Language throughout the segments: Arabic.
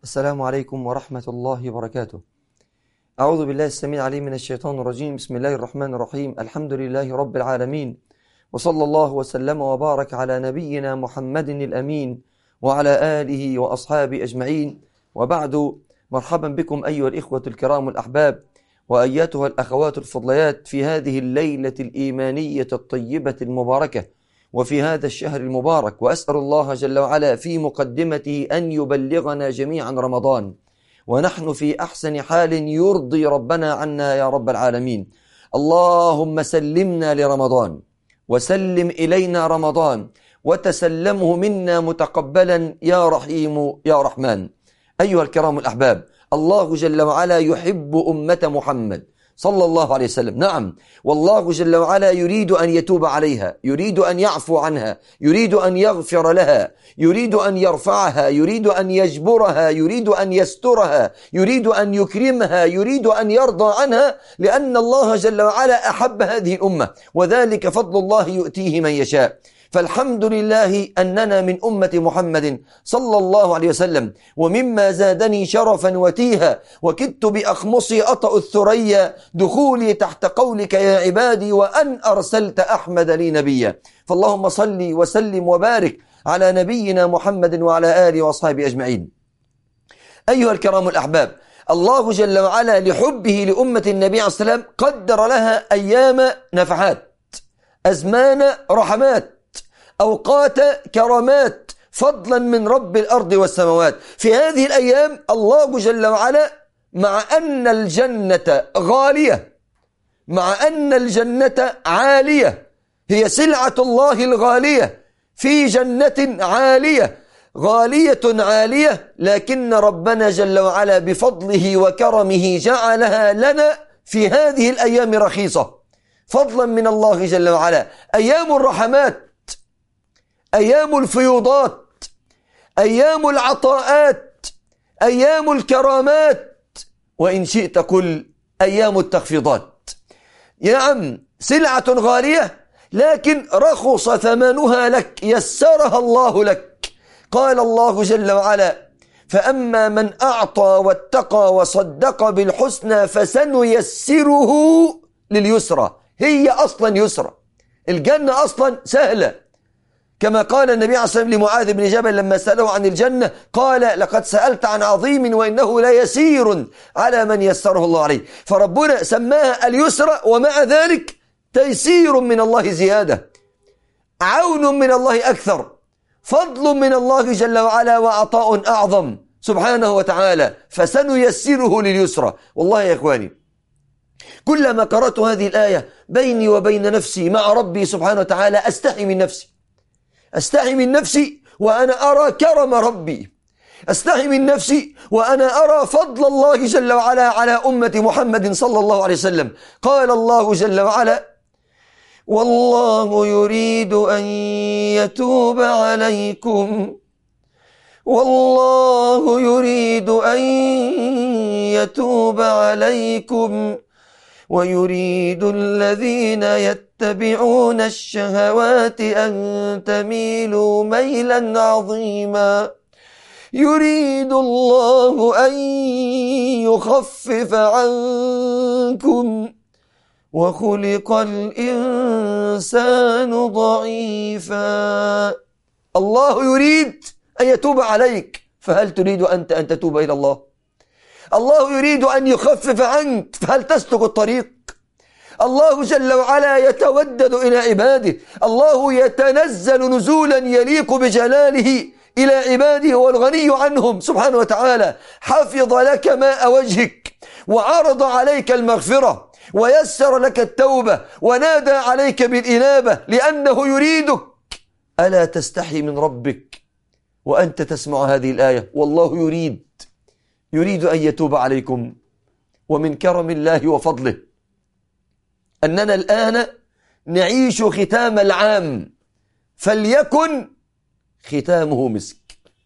السلام عليكم ورحمة الله وبركاته. أعوذ بالله السميع العليم من الشيطان الرجيم. بسم الله الرحمن الرحيم. الحمد لله رب العالمين، وصلى الله وسلم وبارك على نبينا محمد الأمين وعلى آله وأصحابه أجمعين، وبعد. مرحبا بكم أيها الإخوة الكرام الأحباب، وأيتها الأخوات الفضليات، في هذه الليلة الإيمانية الطيبة المباركة، وفي هذا الشهر المبارك. وأسأل الله جل وعلا في مقدمته أن يبلغنا جميعا رمضان ونحن في أحسن حال يرضي ربنا عنا يا رب العالمين. اللهم سلمنا لرمضان، وسلم إلينا رمضان، وتسلمه منا متقبلا يا رحيم يا رحمن. أيها الكرام الأحباب، الله جل وعلا يحب أمة محمد صلى الله عليه وسلم. نعم، والله جل وعلا يريد أن يتوب عليها، يريد أن يعفو عنها، يريد أن يغفر لها، يريد أن يرفعها، يريد أن يجبرها، يريد أن يسترها، يريد أن يكرمها، يريد أن يرضى عنها، لأن الله جل وعلا أحب هذه الأمة، وذلك فضل الله يؤتيه من يشاء. فالحمد لله أننا من أمة محمد صلى الله عليه وسلم. ومما زادني شرفا وتيها وكدت بأخمصي أطأ الثريا دخولي تحت قولك يا عبادي، وأن أرسلت أحمد لي نبيا. فاللهم صل وسلم وبارك على نبينا محمد وعلى آله وأصحابه أجمعين. أيها الكرام الأحباب، الله جل وعلا لحبه لأمة النبي عليه السلام قدر لها أيام نفحات، أزمان رحمات، أوقات كرامات، فضلا من رب الأرض والسماوات. في هذه الأيام الله جل وعلا، مع أن الجنة غالية، مع أن الجنة عالية، هي سلعة الله الغالية، في جنة عالية غالية عالية، لكن ربنا جل وعلا بفضله وكرمه جعلها لنا في هذه الأيام رخيصة، فضلا من الله جل وعلا. أيام الرحمات، أيام الفيوضات، أيام العطاءات، أيام الكرامات، وإن شئت قل أيام التخفيضات. نعم، سلعة غالية، لكن رخص ثمنها لك، يسرها الله لك. قال الله جل وعلا: فأما من أعطى واتقى وصدق بالحسنى فسنيسره لليسرى. هي أصلا يسرى، الجنة أصلا سهلة، كما قال النبي عليه الصلاة والسلام لمعاذ بن جبل لما سأله عن الجنة، قال: لقد سألت عن عظيم وإنه ليسير على من يسره الله عليه. فربنا سماها اليسرى، ومع ذلك تيسير من الله زيادة، عون من الله أكثر، فضل من الله جل وعلا، وعطاء أعظم سبحانه وتعالى. فسنيسره لليسرى. والله يا إخواني، كلما قرأت هذه الآية بيني وبين نفسي مع ربي سبحانه وتعالى أستحي من نفسي، أستحي من نفسي وأنا أرى كرم ربي، أستحي من نفسي وأنا أرى فضل الله جل وعلا على أمة محمد صلى الله عليه وسلم. قال الله جل وعلا: والله يريد أن يتوب عليكم، والله يريد أن يتوب عليكم، ويريد الذين يتبعون الشهوات أن تميلوا ميلا عظيما. يريد الله أن يخفف عنكم، وخلق الإنسان ضعيفا. الله يريد أن يتوب عليك، فهل تريد أنت أن تتوب إلى الله؟ الله يريد أن يخفف عنك، فهل تسلك الطريق؟ الله جل وعلا يتودد إلى عباده، الله يتنزل نزولا يليق بجلاله إلى عباده، هو الغني عنهم سبحانه وتعالى. حفظ لك ماء وجهك، وعرض عليك المغفرة، ويسر لك التوبة، ونادى عليك بالإنابة، لأنه يريدك. ألا تستحي من ربك وأنت تسمع هذه الآية؟ والله يريد أن يتوب عليكم. ومن كرم الله وفضله أننا الآن نعيش ختام العام، فليكن ختامه مسك.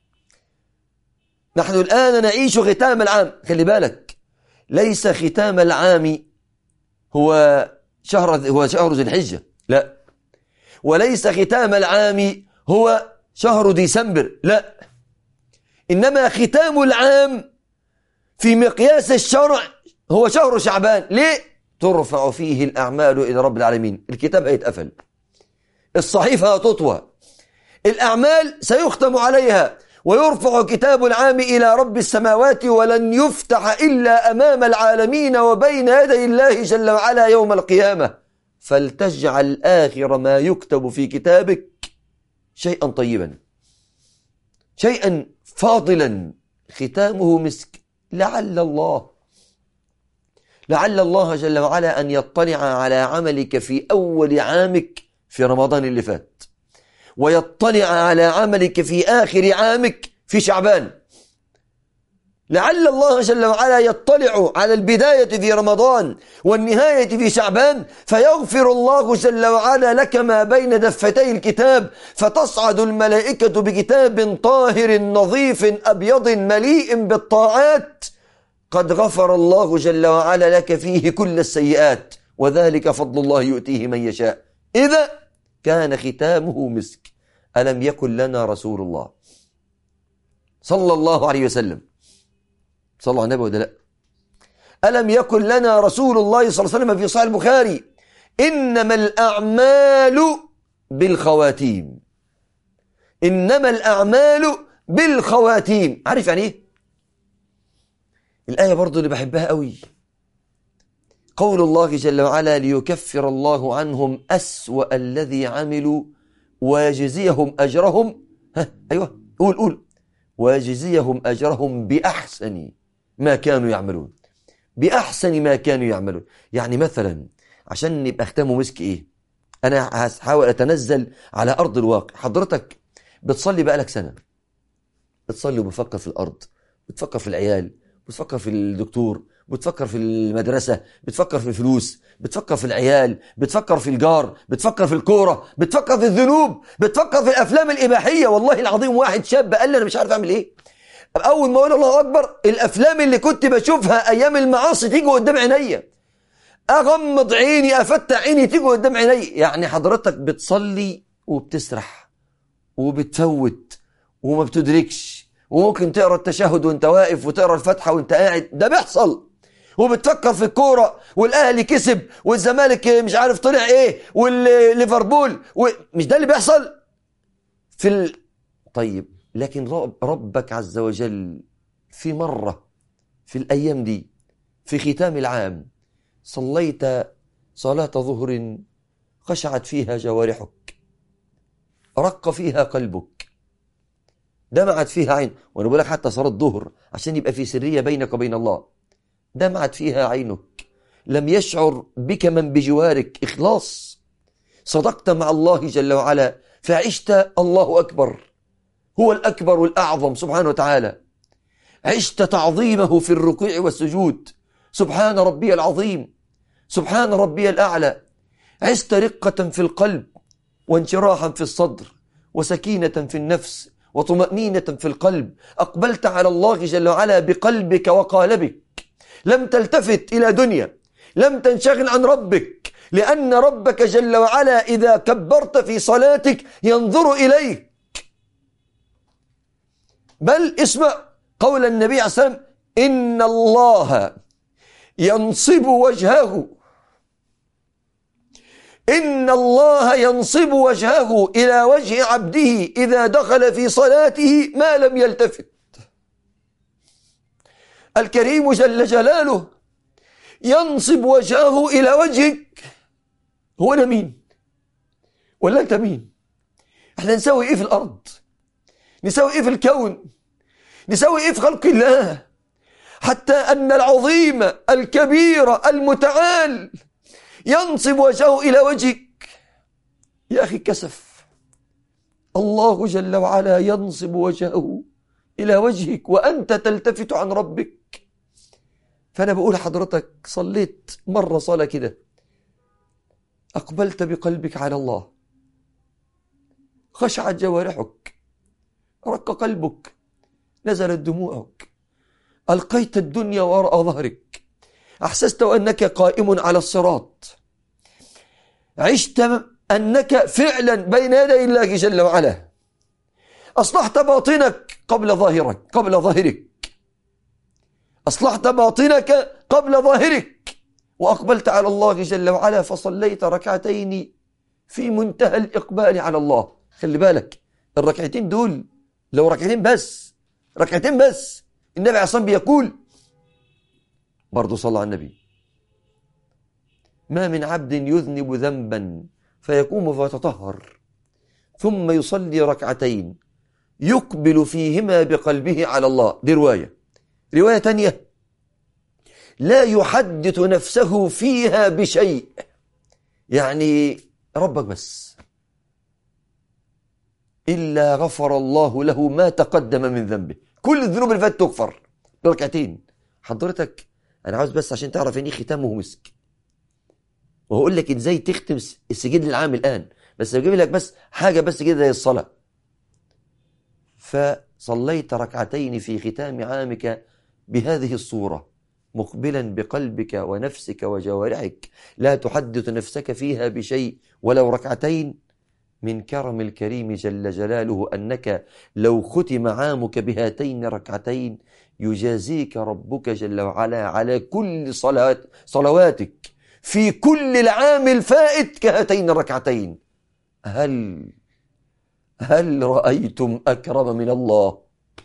نحن الآن نعيش ختام العام. خلي بالك، ليس ختام العام هو شهر ذي الحجة، لا، وليس ختام العام هو شهر ديسمبر، لا، إنما ختام العام في مقياس الشرع هو شهر شعبان. ليه؟ ترفع فيه الأعمال إلى رب العالمين. الكتاب هيتقفل، الصحيفة هتطوى، الأعمال سيختم عليها، ويرفع كتاب العام إلى رب السماوات، ولن يفتح إلا أمام العالمين وبين يدي الله جل وعلا يوم القيامة. فلتجعل آخر ما يكتب في كتابك شيئا طيبا، شيئا فاضلا، ختامه مسك. لعل الله جل وعلا أن يطلع على عملك في أول عامك في رمضان اللي فات، ويطلع على عملك في آخر عامك في شعبان. لعل الله جل وعلا يطلع على البداية في رمضان والنهاية في شعبان، فيغفر الله جل وعلا لك ما بين دفتي الكتاب، فتصعد الملائكة بكتاب طاهر نظيف أبيض مليء بالطاعات، قد غفر الله جل وعلا لك فيه كل السيئات، وذلك فضل الله يؤتيه من يشاء إذا كان ختامه مسك. ألم يكن لنا رسول الله صلى الله عليه وسلم، صلى الله عليه النبي ولا لا؟ ألم يكن لنا رسول الله صلى الله عليه وسلم في صحيح البخاري: إنما الأعمال بالخواتيم، إنما الأعمال بالخواتيم. عارف يعني إيه؟ الآية برضو اللي بحبها قوي، قول الله جل وعلا: ليكفر الله عنهم أسوأ الذي عملوا ويجزيهم أجرهم. أيوة، قول ويجزيهم أجرهم بأحسن ما كانوا يعملون. بأحسن ما كانوا يعملون. يعني مثلا عشان نبقى ختامه مسك إيه؟ أنا هحاول أتنزل على أرض الواقع. حضرتك بتصلي بقالك سنة، بتصلي وبفكر في الأرض، بتفكر في العيال، بتفكر في الدكتور، بتفكر في المدرسة، بتفكر في الفلوس، بتفكر في العيال، بتفكر في الجار، بتفكر في الكورة، بتفكر في الذنوب، بتفكر في الأفلام الإباحية. والله العظيم واحد شاب قال لي أنا مش عارف أعمل إيه. أول ما أقول الله أكبر، الأفلام اللي كنت بشوفها أيام المعاصي تيجي قدام عينيا، أغمض عيني أفتح عيني تيجي قدام عيني. يعني حضرتك بتصلي وبتسرح وبتفوت وما بتدركش، وممكن تقرأ التشهد وانت واقف وتقرأ الفاتحة وانت قاعد، ده بيحصل. وبتفكر في الكورة والأهلي كسب والزمالك مش عارف طلع ايه والليفربول مش ده اللي بيحصل طيب، لكن ربك عز وجل في مرة في الأيام دي في ختام العام صليت صلاة ظهر خشعت فيها جوارحك، رق فيها قلبك، دمعت فيها عين. وانا بقول لك حتى صلاة الظهر عشان يبقى في سرية بينك وبين الله، دمعت فيها عينك، لم يشعر بك من بجوارك، إخلاص، صدقت مع الله جل وعلا، فعشت الله أكبر، هو الأكبر والأعظم سبحانه وتعالى، عشت تعظيمه في الركوع والسجود، سبحان ربي العظيم، سبحان ربي الأعلى. عشت رقة في القلب وانشراحا في الصدر وسكينة في النفس وطمأنينة في القلب. أقبلت على الله جل وعلا بقلبك وقالبك، لم تلتفت إلى دنيا، لم تنشغل عن ربك، لأن ربك جل وعلا إذا كبرت في صلاتك ينظر إليك. بل اسمع قول النبي عليه الصلاة والسلام: إن الله ينصب وجهه، إن الله ينصب وجهه إلى وجه عبده إذا دخل في صلاته ما لم يلتفت. الكريم جل جلاله ينصب وجهه إلى وجهك. هو أنا مين؟ ولا أنت مين؟ احنا نسوي إيه في الأرض؟ نسوي إيه في الكون؟ نسوي إيه في خلق الله؟ حتى أن العظيم الكبير المتعال ينصب وجهه إلى وجهك. يا أخي كسف، الله جل وعلا ينصب وجهه إلى وجهك وأنت تلتفت عن ربك. فأنا بقول لحضرتك صليت مرة صلاة كده، أقبلت بقلبك على الله، خشعت جوارحك، رق قلبك، نزلت دموعك، ألقيت الدنيا وراء ظهرك، أحسست أنك قائم على الصراط، عشت أنك فعلا بين يدي الله جل وعلا، أصلحت باطنك قبل ظاهرك، أصلحت باطنك قبل ظاهرك، وأقبلت على الله جل وعلا فصليت ركعتين في منتهى الإقبال على الله. خلي بالك الركعتين دول لو ركعتين بس النبي عليه الصلاة والسلام بيقول برضو صلى على النبي: ما من عبد يذنب ذنبا فيقوم فيتطهر ثم يصلي ركعتين يقبل فيهما بقلبه على الله. دي رواية تانية: لا يحدث نفسه فيها بشيء، يعني ربك بس، إلا غفر الله له ما تقدم من ذنبه. كل الذنوب اللي فاتت تغفر بركعتين. حضرتك أنا عاوز بس عشان تعرف إن ختامه مسك، وهقول لك إزاي تختم السجد العام الآن، بس بجيب لك بس حاجة بس كده زي الصلاة. فصليت ركعتين في ختام عامك بهذه الصورة، مقبلا بقلبك ونفسك وجوارحك، لا تحدث نفسك فيها بشيء ولو ركعتين. من كرم الكريم جل جلاله أنك لو ختم عامك بهاتين ركعتين يجازيك ربك جل وعلا على كل صلواتك في كل العام الفائت كهاتين الركعتين. هل رأيتم أكرم من الله؟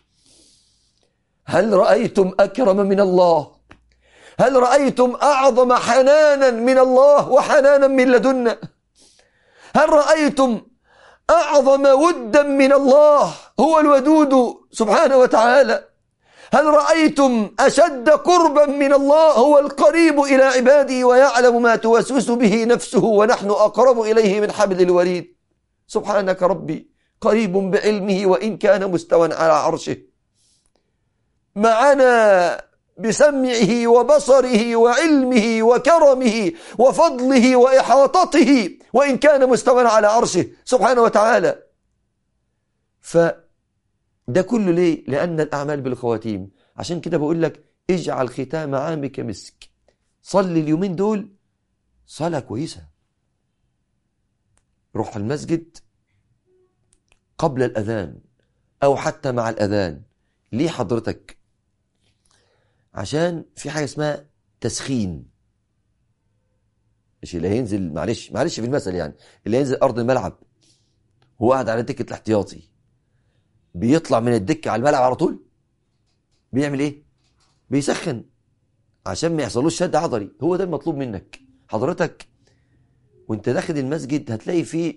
هل رأيتم أكرم من الله؟ هل رأيتم أعظم حنانا من الله وحنانا من لدنا؟ هل رأيتم أعظم ودا من الله؟ هو الودود سبحانه وتعالى. هل رأيتم أشد قربا من الله؟ هو القريب إلى عباده ويعلم ما توسوس به نفسه ونحن أقرب إليه من حبل الوريد. سبحانك ربي قريب بعلمه وإن كان مستوى على عرشه، معنا بسمعه وبصره وعلمه وكرمه وفضله وإحاطته وإن كان مستوى على عرشه سبحانه وتعالى. فده كله ليه؟ لأن الأعمال بالخواتيم. عشان كده بقول لك اجعل ختام عامك مسك. صلي اليومين دول صلاة كويسة، روح المسجد قبل الأذان أو حتى مع الأذان. ليه حضرتك؟ عشان في حاجة اسمها تسخين. مش اللي هينزل، معلش في المثل، يعني اللي هينزل أرض الملعب هو قاعد على دكة الاحتياطي بيطلع من الدكة على الملعب على طول بيعمل ايه؟ بيسخن عشان ما يحصلوش شد عضلي. هو ده المطلوب منك حضرتك. وانت داخل المسجد هتلاقي فيه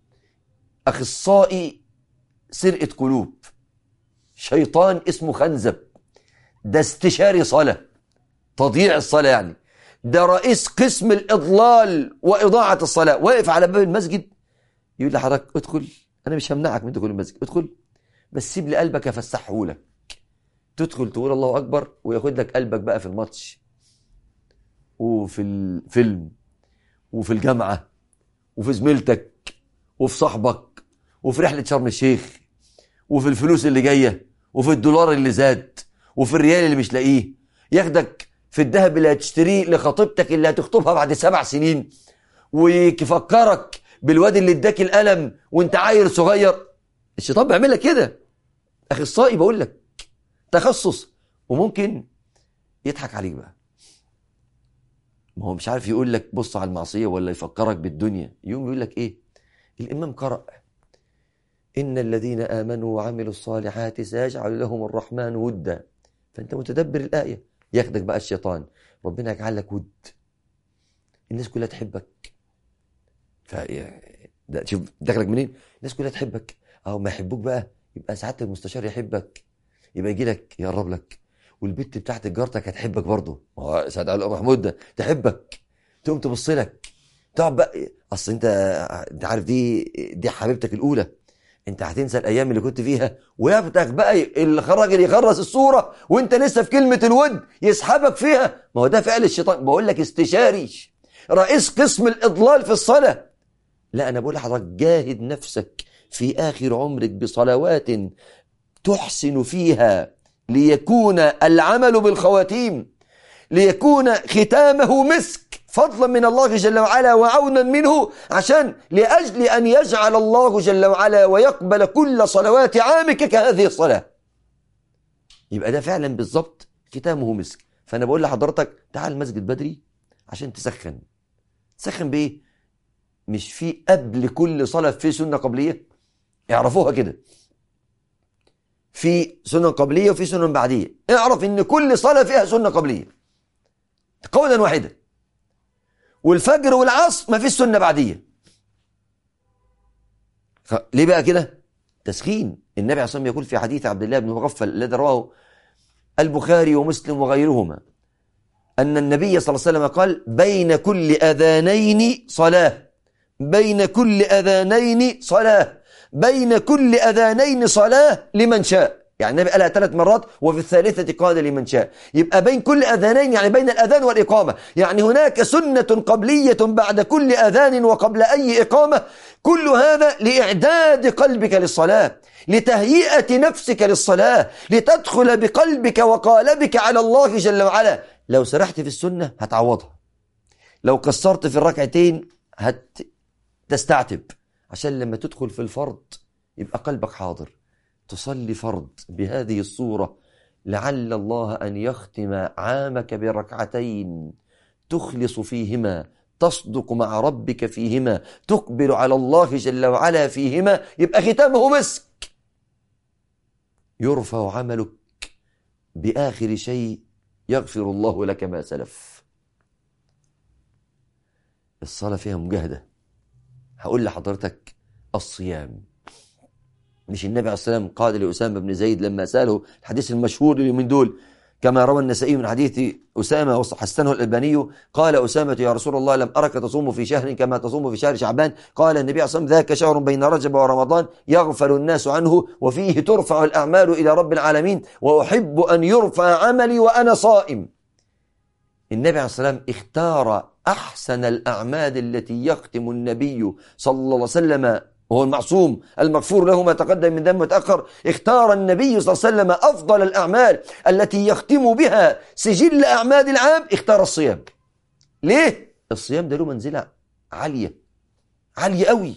أخصائي سرقة قلوب، شيطان اسمه خنزب، ده استشاري صلاة، تضييع الصلاة يعني، ده رئيس قسم الإضلال وإضاعة الصلاة، واقف على باب المسجد يقول لحضرتك ادخل، أنا مش همنعك من دخول المسجد، ادخل بس سيب لي قلبك أفسحه لك. تدخل تقول الله أكبر وياخد لك قلبك بقى في الماتش وفي الفيلم وفي الجامعة وفي زميلتك وفي صاحبك وفي رحلة شرم الشيخ وفي الفلوس اللي جاية وفي الدولار اللي زاد وفي الريال اللي مش لاقيه. ياخدك في الذهب اللي هتشتريه لخطيبتك اللي هتخطبها بعد 7 سنين، ويفكرك بالواد اللي اداك القلم وانت عيل صغير. الشيطان بيعمل لك كده. اخصائي بقول لك، تخصص، وممكن يضحك عليك بقى. ما هو مش عارف يقول لك بص على المعصية ولا يفكرك بالدنيا. يوم يقول لك ايه؟ الإمام قرأ إن الذين آمنوا وعملوا الصالحات سيجعل لهم الرحمن ودا. فأنت متدبر الآية، ياخدك بقى الشيطان، ربنا يجعل لك ود، الناس كلها تحبك. ده شوف دخلك منين؟ الناس كلها تحبك، أو ما يحبوك بقى يبقى سعادة المستشار يحبك، يبقى يجي لك يقرب لك، والبت بتاعت جارتك هتحبك برضه، سعد علي محمود ده تحبك، تقوم تبص لك، تقعد بقى. اصل انت عارف دي حبيبتك الاولى، انت هتنسى الايام اللي كنت فيها، وياخدك بقى الراجل يخرس الصوره وانت لسه في كلمه الود يسحبك فيها. ما هو ده فعل الشيطان. بقول لك استشاري رئيس قسم الاضلال في الصلاه. لا انا بقول لحضرتك جاهد نفسك في اخر عمرك بصلوات تحسن فيها ليكون العمل بالخواتيم، ليكون ختامه مسك فضلا من الله جل وعلا وعونا منه، لأجل أن يجعل الله جل وعلا ويقبل كل صلوات عامك كهذه الصلاة. يبقى ده فعلا بالضبط ختامه مسك. فأنا بقول لحضرتك تعال المسجد بدري عشان تسخن. تسخن بإيه؟ مش في قبل كل صلاة في سنة قبلية؟ اعرفوها كده، في سنة قبلية وفي سنة بعدية. اعرف ان كل صلاة فيها سنة قبلية قولا واحدا، والفجر والعصر ما فيش سنة بعدية. ليه بقى كده؟ تسخين. النبي عليه الصلاة والسلام يقول في حديث عبد الله بن مغفل الذي رواه البخاري ومسلم وغيرهما أن النبي صلى الله عليه وسلم قال بين كل أذانين صلاة، بين كل أذانين صلاة، بين كل أذانين صلاة لمن شاء. يعني النبي قالها 3 مرات، وفي الثالثة قال لمن شاء. يبقى بين كل أذانين يعني بين الأذان والإقامة، يعني هناك سنة قبلية بعد كل أذان وقبل أي إقامة. كل هذا لإعداد قلبك للصلاة، لتهيئة نفسك للصلاة، لتدخل بقلبك وقالبك على الله جل وعلا. لو سرحت في السنة هتعوضها، لو قصرت في الركعتين هتستعتب، عشان لما تدخل في الفرض يبقى قلبك حاضر. تصلي فرض بهذه الصورة لعل الله أن يختم عامك بركعتين تخلص فيهما، تصدق مع ربك فيهما، تقبل على الله جل وعلا فيهما، يبقى ختامه مسك. يرفع عملك بآخر شيء يغفر الله لك ما سلف. الصلاة فيها مجاهدة. هقول لحضرتك الصيام. مش النبي عليه الصلاة والسلام قال لأسامة بن زيد لما سأله الحديث المشهور اليومين دول كما روى النسائي من حديث أسامة وحسنه الألباني، قال أسامة يا رسول الله لم أرك تصوم في شهر كما تصوم في شهر شعبان. قال النبي عليه الصلاة والسلام ذاك شهر بين رجب ورمضان يغفل الناس عنه وفيه ترفع الأعمال إلى رب العالمين وأحب أن يرفع عملي وأنا صائم. النبي عليه الصلاة والسلام اختار أحسن الأعمال التي يختم النبي صلى الله عليه وسلم وهو المعصوم المغفور له ما تقدم من ذنب وتأخر. اختار النبي صلى الله عليه وسلم أفضل الأعمال التي يختم بها سجل أعمال العام، اختار الصيام. ليه؟ الصيام ده له منزلة عالية عالية قوي.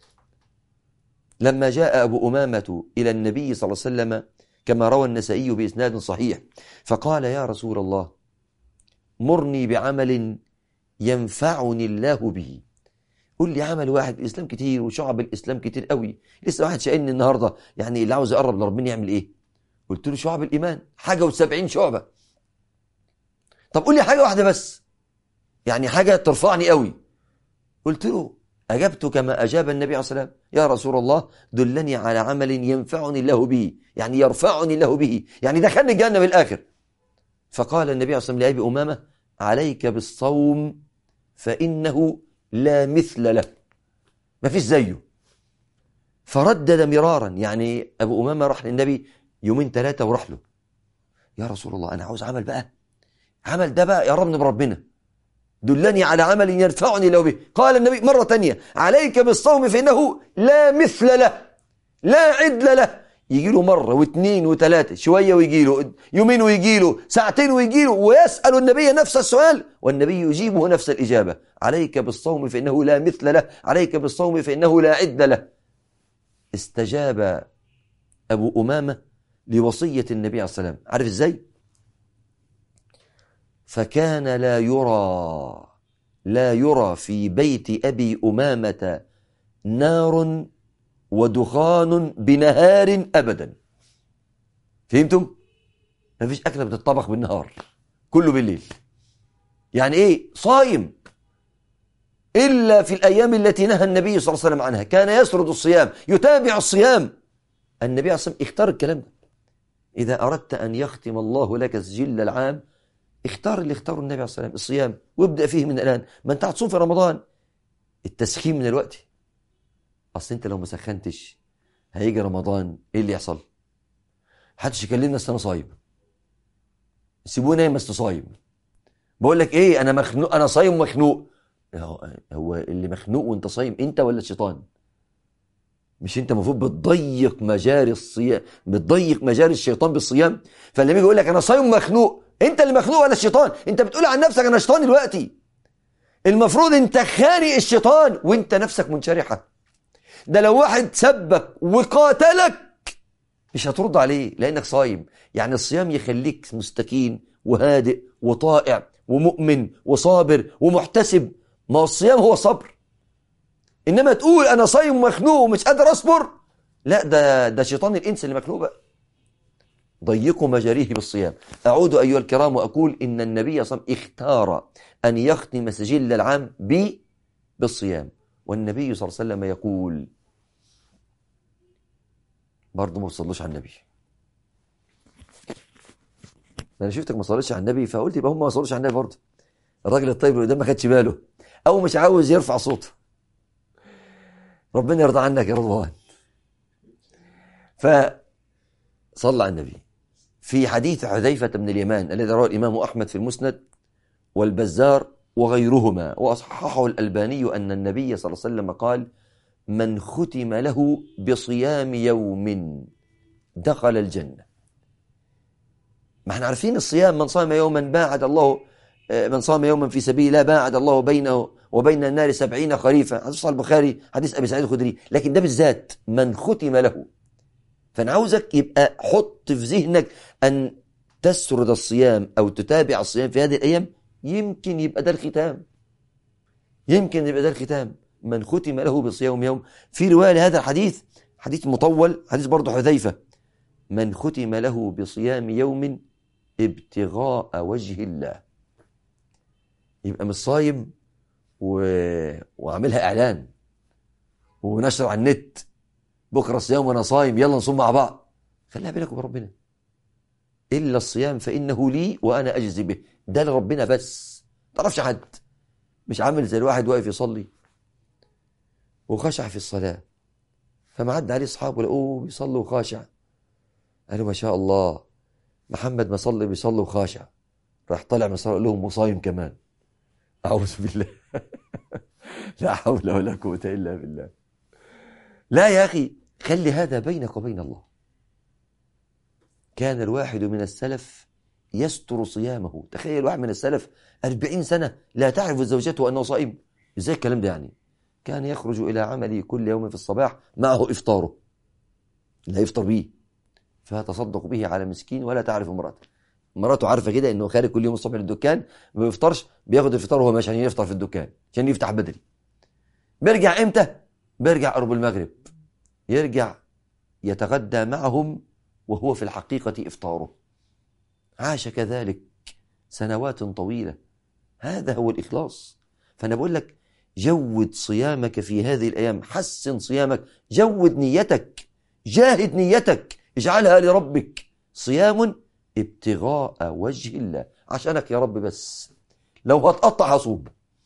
لما جاء أبو أمامة إلى النبي صلى الله عليه وسلم كما روى النسائي بإسناد صحيح فقال يا رسول الله مرني بعمل ينفعني الله به. قول لي عمل واحد. الإسلام كتير وشعب الإسلام كتير قوي. لسه واحد شايلني النهاردة يعني اللي عاوز يقرب لربنا يعمل إيه؟ قلت له شعب الإيمان حاجة و70 شعبة. طب قول لي حاجة واحدة بس، يعني حاجة ترفعني قوي. قلت له أجبت كما أجاب النبي عليه الصلاة والسلام يا رسول الله دلني على عمل ينفعني الله به، يعني يرفعني الله به، يعني دخلني الجنة بالآخر. فقال النبي عليه الصلاة والسلام لأبي أمامة عليك بالصوم فإنه لا مثل له، ما فيش زيه. فردد مرارا، يعني أبو أمامة راح للنبي 2-3 وراح له يا رسول الله أنا عاوز عمل بقى، عمل ده بقى يقربني بربنا، دلني على عمل يرفعني له به. قال النبي مرة تانية عليك بالصوم فإنه لا مثل له لا عدل له. يجي له مرة و2 و3 شوية ويجي له يومين ويجي له ساعتين ويجي له ويسأل النبي نفس السؤال والنبي يجيبه نفس الإجابة عليك بالصوم فإنه لا مثل له، عليك بالصوم فإنه لا عدل له. استجاب أبو أمامة لوصية النبي عليه الصلاة والسلام. عارف إزاي؟ فكان لا يرى في بيت أبي أمامة نار ودخان بنهار أبدا. فهمتم؟ ما فيش أكلة بتطبخ بالنهار، كله بالليل. يعني إيه؟ صايم. إلا في الأيام التي نهى النبي صلى الله عليه وسلم عنها كان يسرد الصيام يتابع الصيام. النبي عليه الصلاة والسلام اختار الكلام ده. إذا أردت أن يختم الله لك سجل العام اختار اللي اختاره النبي عليه الصلاة والسلام الصيام، وابدأ فيه من الآن. ما أنت هتصوم في رمضان، التسخين من الوقت. أصل أنت لو ما سخنتش هيجي رمضان إيه اللي يحصل؟ محدش يكلمنا أصل أنا صايم، سيبوني نايم بس صايم. بقول لك إيه أنا مخنوق، أنا صايم مخنوق. هو اللي مخنوق وأنت صايم أنت ولا الشيطان؟ مش أنت المفروض بتضيق مجاري الصيام، بتضيق مجاري الشيطان بالصيام؟ فاللي يجي يقول لك أنا صايم مخنوق، أنت اللي مخنوق ولا الشيطان؟ أنت بتقول عن نفسك أنا شيطان دلوقتي. المفروض انت خانق الشيطان وانت نفسك منشرحة. ده لو واحد سبك وقاتلك مش هترد عليه لأنك صايم. يعني الصيام يخليك مستكين وهادئ وطائع ومؤمن وصابر ومحتسب. ما هو الصيام هو صبر. إنما تقول أنا صايم ومخنوق ومش قادر أصبر، لا، ده شيطان الإنس اللي مخنوق بقى. ضيقوا مجاريه بالصيام. أعود أيها الكرام وأقول إن النبي صلى الله عليه وسلم اختار أن يختم سجل العام بالصيام. والنبي صلى الله عليه وسلم يقول، برضه ما بتصلوش على النبي. انا شفتك ما صليتش على النبي فقلت يبقى هم ما صلوش على النبي برضه. الراجل الطيب اللي قدام ما خدش باله او مش عاوز يرفع صوته. ربنا يرضى عنك يا رضوان. فصلى على النبي. في حديث حذيفة بن اليمان الذي رواه الإمام أحمد في المسند والبزار وغيرهما وأصححه الألباني أن النبي صلى الله عليه وسلم قال: من ختم له بصيام يوم دخل الجنة. ما احنا عارفين الصيام، من صام يوما باعد الله، من صام يوما في سبيل الله باعد الله بينه وبين النار 70 خريفا. حديث صحيح البخاري، حديث أبي سعيد الخدري. لكن ده بالذات من ختم له. فأنا عاوزك يبقى حط في ذهنك أن تسرد الصيام أو تتابع الصيام في هذه الأيام. يمكن يبقى ده الختام. يمكن يبقى ده الختام. من ختم له بصيام يوم. في رواية لهذا الحديث، حديث مطول، حديث برضه حذيفة: من ختم له بصيام يوم ابتغاء وجه الله. يبقى مش صايم وعاملها إعلان ونشر على النت: بكرة الصيام وأنا صايم يلا نصوم مع بعض. خليها بينك وبين ربنا. إلا الصيام فإنه لي وأنا أجزي به. ده لربنا بس، ما تعرفش حد. مش عامل زي الواحد واقف يصلي وخشع في الصلاة، فمعد عليه أصحابه لقوه بيصلي وخاشع، قالوا ما شاء الله محمد ما صلي بيصلي وخاشع. راح طلع من صلاة لهم وصايم كمان. أعوذ بالله. لا حول ولا قوة إلا بالله. لا يا أخي، خلي هذا بينك وبين الله. كان الواحد من السلف يستر صيامه. تخيل واحد من السلف 40 سنة لا تعرف زوجته أنه صائم. إزاي الكلام ده يعني؟ كان يخرج إلى عمله كل يوم في الصباح معه إفطاره، لا يفطر به، فيتصدق به على مسكين ولا تعرف مراته عارفة كده إنه خارج كل يوم الصبح للدكان، ما بيفطرش، بياخد الفطار وهو ماشي عشان يفطر في الدكان عشان يفتح بدري. بيرجع إمتى؟ بيرجع قرب المغرب، يرجع يتغدى معهم وهو في الحقيقة إفطاره. عاش كذلك سنوات طويلة. هذا هو الإخلاص. فأنا بقول لك جود صيامك في هذه الأيام، حسن صيامك، جود نيتك، جاهد نيتك، اجعلها لربك. صيام ابتغاء وجه الله، عشانك يا رب بس. لو هتقطع هصوم،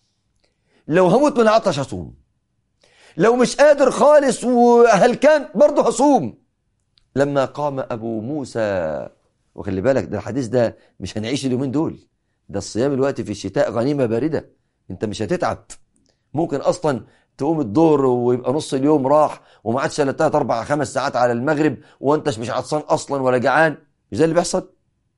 لو هموت من العطش هصوم، لو مش قادر خالص وهلكان برضه هصوم. لما قام أبو موسى، وخلي بالك ده الحديث ده مش هنعيش اليومين دول، ده الصيام الوقت في الشتاء غنيمة باردة، انت مش هتتعب. ممكن اصلا تقوم الظهر ويبقى نص اليوم راح وما عادش الا 3 4 5 ساعات على المغرب وانت مش عطشان اصلا ولا جعان، مش زي اللي بيحصل.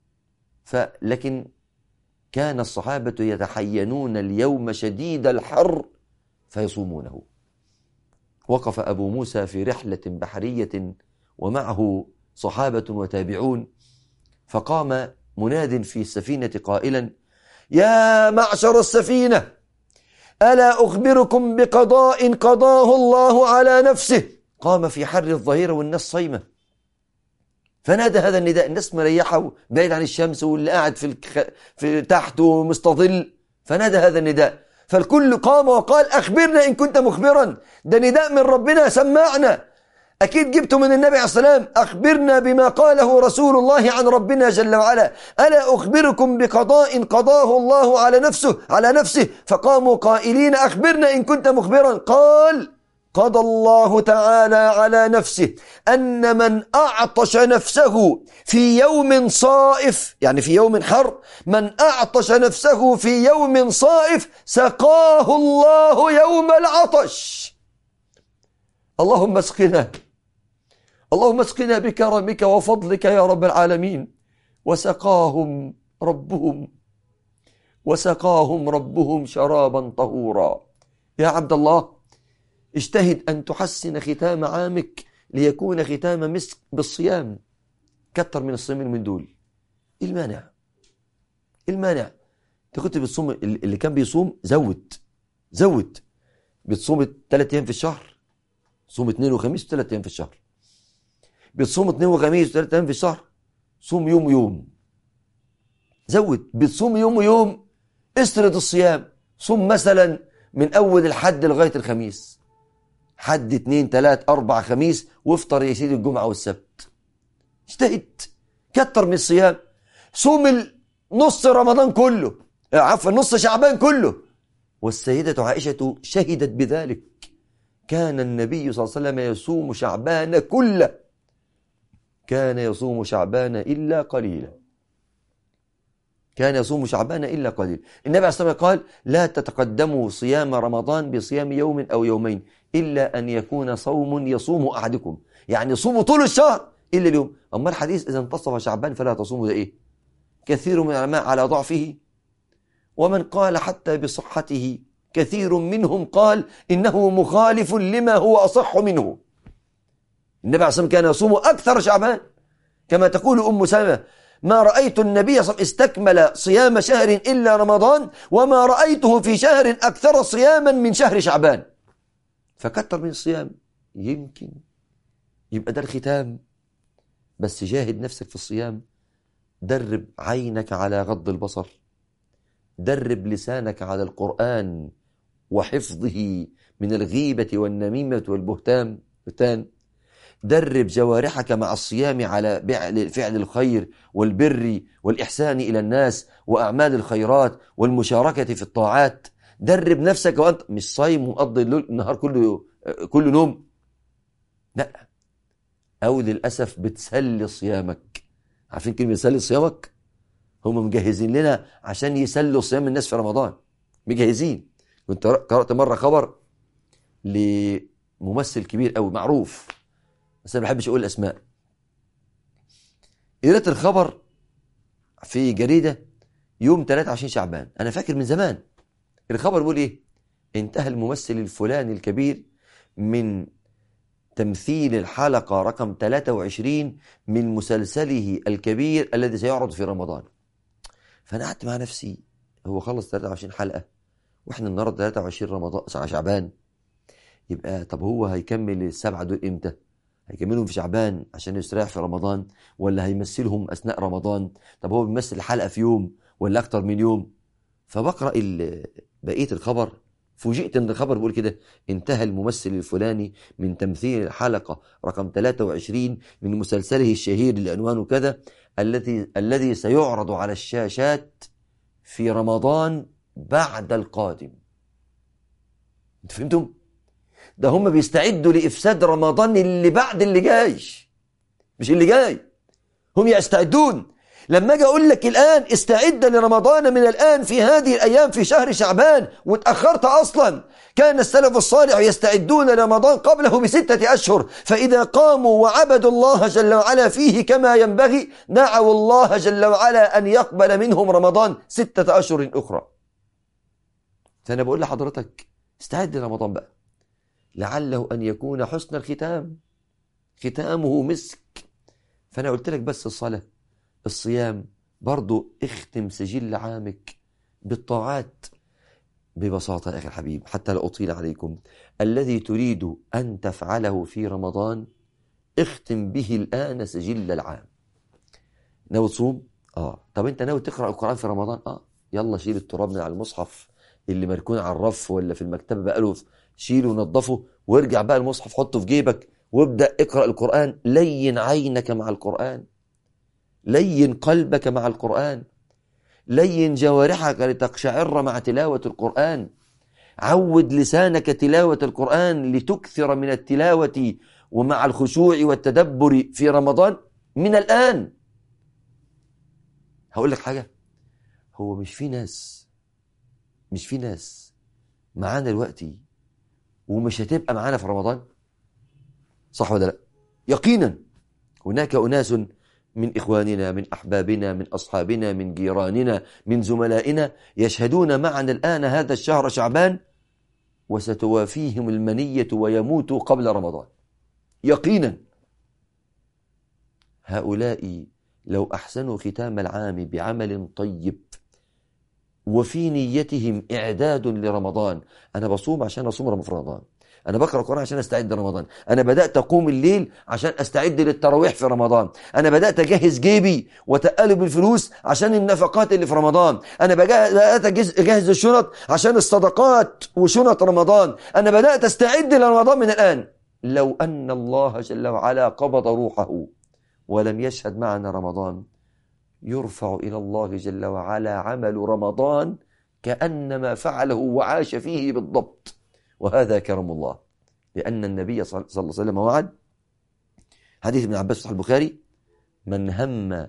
لكن كان الصحابة يتحينون اليوم شديد الحر فيصومونه. وقف أبو موسى في رحلة بحرية ومعه صحابة وتابعون، فقام مناد في السفينة قائلا: يا معشر السفينة، ألا أخبركم بقضاء قضاه الله على نفسه. قام في حر الظهيرة والناس صيمة، فنادى هذا النداء. الناس مريحة بعيد عن الشمس واللي قاعد في تحته مستظل، فنادى هذا النداء، فالكل قام وقال: أخبرنا إن كنت مخبرا، ده نداء من ربنا سمعنا، أكيد جبته من النبي عليه الصلاة والسلام، أخبرنا بما قاله رسول الله عن ربنا جل وعلا. ألا أخبركم بقضاء قضاه الله على نفسه. فقاموا قائلين: أخبرنا إن كنت مخبرا. قال: قضى الله تعالى على نفسه أن من أعطش نفسه في يوم صائف، يعني في يوم حر، من أعطش نفسه في يوم صائف سقاه الله يوم العطش. اللهم اسقنا، اللهم اسقنا بكرمك وفضلك يا رب العالمين. وسقاهم ربهم وسقاهم ربهم شرابا طهورا. يا عبد الله، اجتهد أن تحسن ختام عامك ليكون ختام مسك بالصيام. كتر من الصيام من دول. إيه المانع؟ إيه المانع؟ انت كنت بتصوم، اللي كان بيصوم زود. بتصوم 3 أيام في الشهر، صوم 2 وخميس و3 أيام في الشهر. بتصوم 2 وخميس و3 أيام في الشهر، صوم يوم ويوم. زود. بتصوم يوم ويوم، اسرد الصيام. صوم مثلا من أول الحد لغاية الخميس، حد 2 3 4 خميس، وافطر يا سيدي الجمعة والسبت. اجتهد، كتر من الصيام. صوم نص رمضان كله، عفوا نص شعبان كله. والسيدة عائشة شهدت بذلك. كان النبي صلى الله عليه وسلم يصوم شعبان كله، كان يصوم شعبان إلا قليلا، كان يصوم شعبان إلا قليلا. النبي عليه الصلاة والسلام قال: لا تتقدموا صيام رمضان بصيام يوم أو يومين إلا أن يكون صوم يصوم أحدكم، يعني صوموا طول الشهر إلا اليوم. أما الحديث إذا انتصف شعبان فلا تصوموا، ده إيه؟ كثير من العلماء على ضعفه، ومن قال حتى بصحته كثير منهم قال إنه مخالف لما هو أصح منه. النبي عليه الصلاة والسلام كان يصوم أكثر شعبان، كما تقول أم سلمة: ما رأيت النبي صلى الله عليه وسلم استكمل صيام شهر إلا رمضان، وما رأيته في شهر أكثر صياما من شهر شعبان. فكتر من الصيام، يمكن يبقى ده الختام. بس جاهد نفسك في الصيام. درب عينك على غض البصر، درب لسانك على القرآن وحفظه من الغيبة والنميمة والبهتان. درب جوارحك مع الصيام على فعل الخير والبر والإحسان إلى الناس وأعمال الخيرات والمشاركة في الطاعات. درب نفسك وأنت مش صايم ومقضي النهار كله نوم، لا، أو للأسف بتسلي صيامك. عارفين كلمة يسلي صيامك؟ هم مجهزين لنا عشان يسلوا صيام الناس في رمضان، مجهزين. كنت قرأت مرة خبر لممثل كبير قوي معروف، بس أنا ما بحبش أقول الأسماء. قرأت الخبر في جريدة يوم 23 شعبان، أنا فاكر من زمان. الخبر بيقول إيه؟ انتهى الممثل الفلاني الكبير من تمثيل الحلقة رقم 23 من مسلسله الكبير الذي سيعرض في رمضان. فأنا قعدت مع نفسي، هو خلص 23 حلقة وإحنا النهاردة 23 رمضان شعبان، يبقى طب هو هيكمل ال7 دول إمتى؟ هيكملهم في شعبان عشان يستريح في رمضان، ولا هيمثلهم أثناء رمضان؟ طب هو بيمثل حلقة في يوم ولا أكتر من يوم؟ فبقرأ بقية الخبر، فوجئت ان الخبر بيقول كده: انتهى الممثل الفلاني من تمثيل الحلقة رقم 23 من مسلسله الشهير اللي عنوانه كذا، الذي سيعرض على الشاشات في رمضان بعد القادم. انتوا فهمتم؟ ده هم بيستعدوا لإفساد رمضان اللي بعد اللي جاي، مش اللي جاي. هم يستعدون. لما اجي اقول لك الان استعد لرمضان من الان في هذه الايام في شهر شعبان وتاخرت اصلا، كان السلف الصالح يستعدون لرمضان قبله ب6 أشهر، فاذا قاموا وعبدوا الله جل وعلا فيه كما ينبغي دعوا الله جل وعلا ان يقبل منهم رمضان 6 أشهر اخرى. فانا بقول لحضرتك استعد لرمضان بقى، لعله ان يكون حسن الختام، ختامه مسك. فانا قلت لك بس الصلاه، الصيام، برضو اختم سجل عامك بالطاعات. ببساطة يا أخي الحبيب، حتى لا أطيل عليكم، الذي تريد أن تفعله في رمضان اختم به الآن سجل العام. ناوي تصوم؟ طب أنت ناوي تقرأ القرآن في رمضان؟ يلا شيل التراب من على المصحف اللي مركون على الرف ولا في المكتبة بقاله، شيله ونظفه وارجع بقى المصحف حطه في جيبك وابدأ اقرأ القرآن. لين عينك مع القرآن، لين قلبك مع القرآن، لين جوارحك لتقشعر مع تلاوة القرآن. عود لسانك تلاوة القرآن لتكثر من التلاوة ومع الخشوع والتدبر في رمضان من الآن. هقول لك حاجة، هو مش في ناس معانا دلوقتي ومش هتبقى معانا في رمضان؟ صح ولا لا؟ يقينا هناك أناس من إخواننا، من أحبابنا، من أصحابنا، من جيراننا، من زملائنا، يشهدون معنا الآن هذا الشهر شعبان وستوافيهم المنية ويموتوا قبل رمضان يقينا. هؤلاء لو أحسنوا ختام العام بعمل طيب وفي نيتهم إعداد لرمضان، أنا بصوم عشان أصوم في رمضان، أنا بقرأ القرآن عشان أستعد لرمضان، أنا بدأت أقوم الليل عشان أستعد للتراويح في رمضان، أنا بدأت أجهز جيبي وتقلب الفلوس عشان النفقات اللي في رمضان، أنا بدأت أجهز الشنط عشان الصدقات وشنط رمضان، أنا بدأت أستعد لرمضان من الآن. لو أن الله جل وعلا قبض روحه ولم يشهد معنا رمضان، يرفع إلى الله جل وعلا عمل رمضان كأنما فعله وعاش فيه بالضبط، وهذا كرم الله. لأن النبي صلى الله عليه وسلم وعد، حديث ابن عباس في البخاري: من هم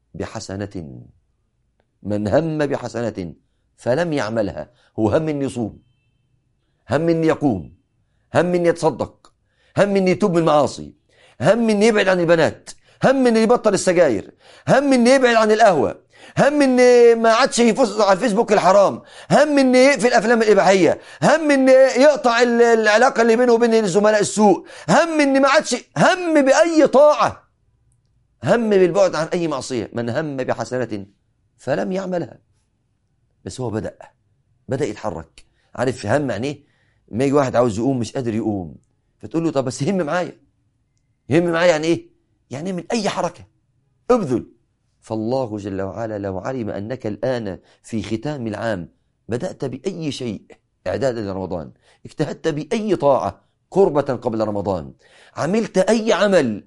بحسنة فلم يعملها، هو هم إن يصوم، هم إن يقوم، هم إن يتصدق، هم إن يتوب من المعاصي، هم إن يبعد عن البنات، هم إن يبطل السجاير، هم إن يبعد عن القهوة، هم إن ما عادش يفوز على الفيسبوك الحرام، هم إن يقفل الأفلام الإباحية، هم إن يقطع العلاقة اللي بينه وبين الزملاء السوء، هم إن ما عادش هم بأي طاعة، هم بالبعد عن أي معصية. من هم بحسنة فلم يعملها، بس هو بدأ يتحرك. عارف هم يعني ايه؟ ما يجي واحد عاوز يقوم مش قادر يقوم، فتقول له طب بس هم معايا يعني ايه؟ يعني من أي حركة ابذل. فالله جل وعلا لو علم أنك الآن في ختام العام بدأت بأي شيء إعدادا لرمضان، اجتهدت بأي طاعة قربة قبل رمضان، عملت أي عمل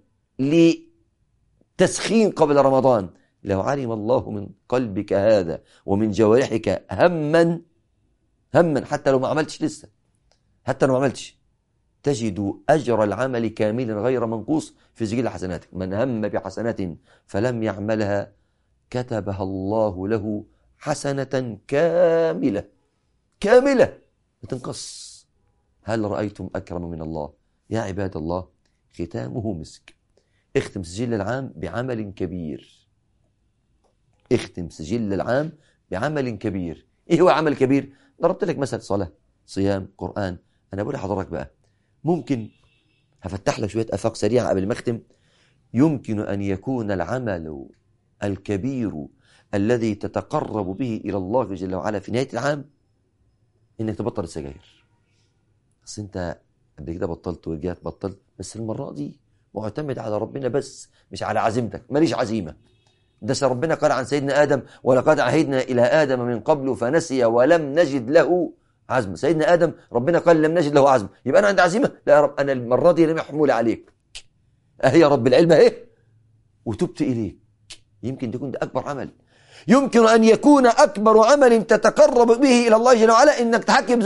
لتسخين قبل رمضان، لو علم الله من قلبك هذا ومن جوارحك هما حتى لو ما عملتش لسه، حتى لو ما عملتش، تجد أجر العمل كاملا غير منقوص في سجل حسناتك. من هم بحسنة فلم يعملها كتبها الله له حسنة كاملة ما تنقص. هل رأيتم أكرم من الله؟ يا عباد الله، ختامه مسك. اختم سجل العام بعمل كبير. ايه هو عمل كبير؟ ضربت لك مثل صلاة، صيام، قرآن. أنا بقول لحضرتك بقى، ممكن هفتح لك شوية آفاق سريعة قبل ما أختم. يمكن أن يكون العمل الكبير الذي تتقرب به إلى الله جل وعلا في نهاية العام إنك تبطل السجاير. بس أنت قبل كده بطلت ورجعت بطلت، بس المرة دي معتمد على ربنا بس، مش على عزيمتك. ماليش عزيمة. ده ربنا قال عن سيدنا آدم: ولقد عهدنا إلى آدم من قبل فنسي ولم نجد له عزم. سيدنا آدم ربنا قال لم نجد له عزم، يبقى أنا عندي عزيمة؟ لا يا رب، أنا المرة دي لم يحمل عليك، أهي يا رب العلم أهي، وتبت إليك. يمكن تكون ده أكبر عمل. يمكن أن يكون أكبر عمل تتقرب به إلى الله جل وعلا إنك تحجب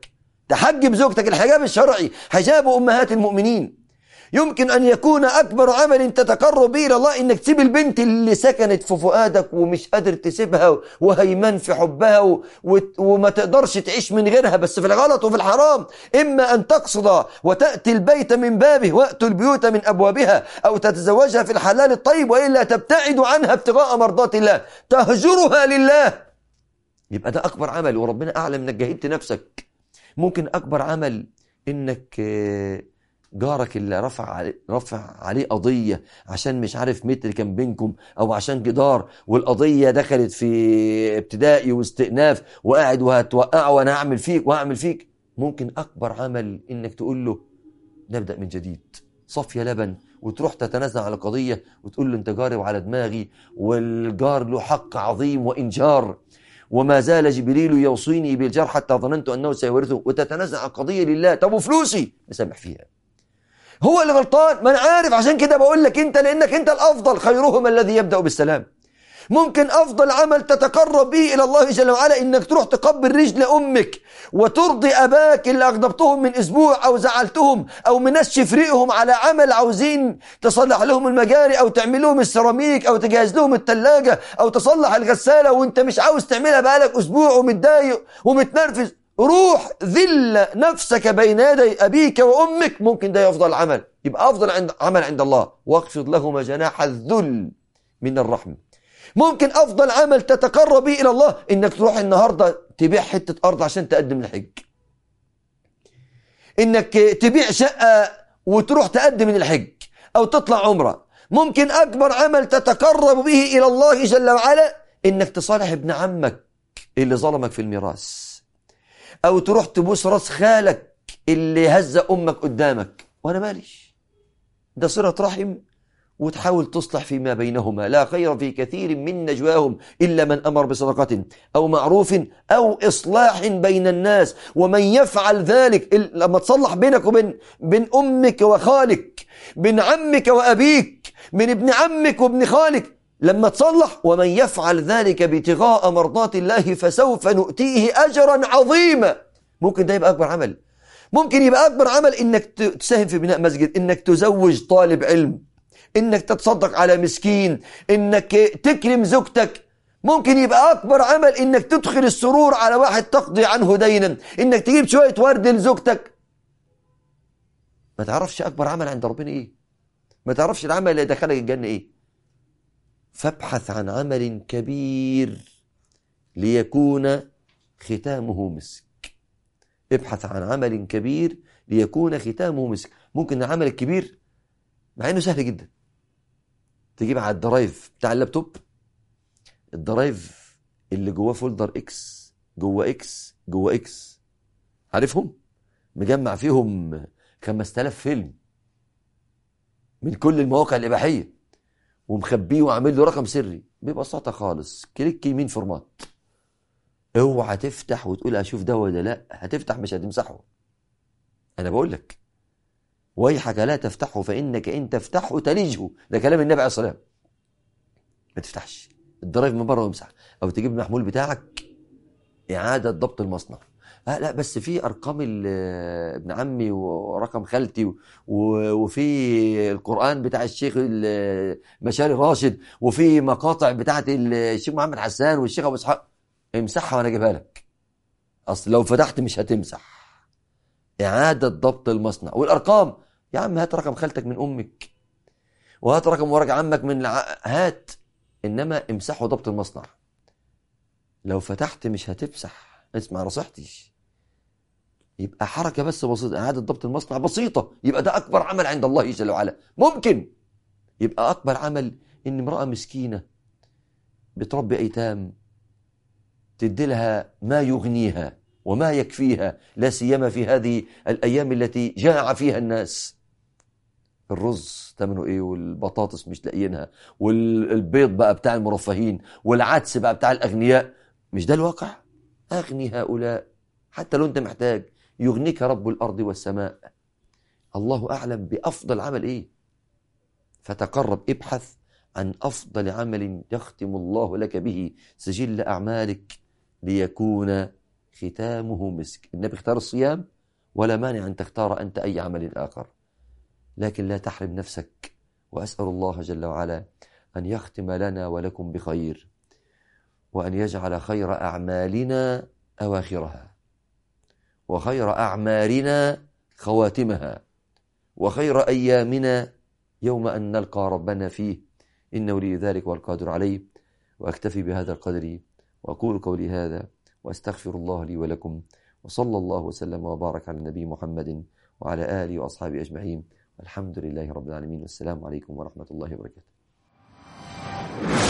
زوجتك الحجاب الشرعي، حجاب أمهات المؤمنين. يمكن أن يكون أكبر عمل تتقرب به إلى الله إنك تسيب البنت اللي سكنت في فؤادك ومش قادر تسيبها وهيمن في حبها وما تقدرش تعيش من غيرها، بس في الغلط وفي الحرام. إما أن تقصد وتأتي البيت من بابه وأتوا البيوت من أبوابها، أو تتزوجها في الحلال الطيب، وإلا تبتعد عنها ابتغاء مرضات الله، تهجرها لله. يبقى ده أكبر عمل، وربنا أعلم إنك جاهدت نفسك. ممكن أكبر عمل إنك جارك اللي رفع عليه قضية عشان مش عارف متر كان بينكم، أو عشان جدار، والقضية دخلت في ابتدائي واستئناف وقاعد وهتوقعه وأنا هعمل فيك. ممكن أكبر عمل إنك تقول له نبدأ من جديد، صفية لبن، وتروح تتنازع على القضية وتقول له أنت جاري وعلى دماغي، والجار له حق عظيم وإنجار، وما زال جبريل يوصيني بالجار حتى ظننت أنه سيورثه، وتتنازع القضية لله. طب وفلوسي نسامح فيها، هو اللي غلطان، ما أنا عارف، عشان كده بقول لك أنت، لأنك أنت الأفضل. خيرهم الذي يبدأ بالسلام. ممكن أفضل عمل تتقرب به إلى الله جل وعلا إنك تروح تقبل رجل أمك وترضي أباك اللي أغضبتهم من أسبوع أو زعلتهم أو منشف ريقهم على عمل عاوزين تصلح لهم المجاري أو تعمل لهم السيراميك أو تجهز لهم الثلاجة أو تصلح الغسالة، وأنت مش عاوز تعملها بقالك أسبوع ومتضايق ومتنرفز. روح ذل نفسك بين يدي أبيك وأمك. ممكن ده يفضل عمل، يبقى أفضل عمل عند الله. واخفض لهما جناح الذل من الرحم. ممكن أفضل عمل تتقرب به إلى الله إنك تروح النهاردة تبيع حتة أرض عشان تقدم للحج، إنك تبيع شقة وتروح تقدم للحج أو تطلع عمرة. ممكن أكبر عمل تتقرب به إلى الله جل وعلا إنك تصالح ابن عمك اللي ظلمك في الميراث، أو تروح تبوس راس خالك اللي هز أمك قدامك. وأنا ماليش، ده صلة رحم، وتحاول تصلح فيما بينهما. لا خير في كثير من نجواهم إلا من أمر بصدقة أو معروف أو إصلاح بين الناس. ومن يفعل ذلك، لما تصلح بينك بين أمك وخالك، بين عمك وأبيك، من ابن عمك وابن خالك، لما تصلح، ومن يفعل ذلك ابتغاء مرضات الله فسوف نؤتيه أجرا عظيما. ممكن ده يبقى أكبر عمل. ممكن يبقى أكبر عمل إنك تساهم في بناء مسجد، إنك تزوج طالب علم، إنك تتصدق على مسكين، إنك تكرم زوجتك. ممكن يبقى أكبر عمل إنك تدخل السرور على واحد تقضي عنه دينا، إنك تجيب شوية ورد لزوجتك. ما تعرفش أكبر عمل عند ربنا إيه، ما تعرفش العمل اللي دخلك الجنة إيه. فابحث عن عمل كبير ليكون ختامه مسك. ابحث عن عمل كبير ليكون ختامه مسك. ممكن العمل الكبير مع إنه سهل جدا، تجيب على الدرايف بتاع اللابتوب، الدرايف اللي جواه فولدر اكس جوه اكس جوه اكس، عارفهم؟ مجمع فيهم 5000 فيلم من كل المواقع الإباحية، ومخبيه وعامل له رقم سري ببساطة خالص. كليك يمين فورمات. اوعى تفتح وتقول اشوف ده ولا لا، هتفتح مش هتمسحه. انا بقول لك ويحك لا تفتحه فإنك إن تفتحه تلجه. ده كلام النبي عليه الصلاة والسلام. ما تفتحش الدرايف من بره وامسح، أو تجيب المحمول بتاعك إعادة ضبط المصنع. لا بس في أرقام ابن عمي ورقم خالتي وفي القرآن بتاع الشيخ مشاري راشد، وفي مقاطع بتاعت الشيخ محمد حسان والشيخ أبو إسحاق. امسحها وأنا أجيبها لك. أصل لو فتحت مش هتمسح. إعادة ضبط المصنع. والأرقام يا عم، هات رقم خالتك من أمك، وهات رقم ورق عمك من هات، إنما امسحوا ضبط المصنع. لو فتحت مش هتمسح. اسمع نصيحتي، يبقى حركة بس بسيطة، إعادة ضبط المصنع بسيطة، يبقى ده أكبر عمل عند الله جل وعلا. ممكن يبقى أكبر عمل إن امرأة مسكينة بتربي أيتام تدي لها ما يغنيها وما يكفيها، لا سيما في هذه الأيام التي جاع فيها الناس. الرز ثمنه ايه، والبطاطس مش لاقيينها، والبيض بقى بتاع المرفهين، والعدس بقى بتاع الأغنياء. مش ده الواقع؟ أغني هؤلاء حتى لو أنت محتاج، يغنيك رب الأرض والسماء. الله أعلم بأفضل عمل إيه. فتقرب، ابحث عن أفضل عمل يختم الله لك به سجل أعمالك ليكون ختامه مسك. النبي اختار الصيام، ولا مانع أن تختار أنت أي عمل آخر، لكن لا تحرم نفسك. وأسأل الله جل وعلا أن يختم لنا ولكم بخير، وأن يجعل خير أعمالنا أواخرها، وخير أعمارنا خواتمها، وخير أيامنا يوم أن نلقى ربنا فيه، إنه لي ذلك والقادر عليه. وأكتفي بهذا القدر، وأقول قولي هذا، وأستغفر الله لي ولكم، وصلى الله وسلم وبارك على النبي محمد وعلى آله وأصحابه أجمعين، والحمد لله رب العالمين، والسلام عليكم ورحمة الله وبركاته.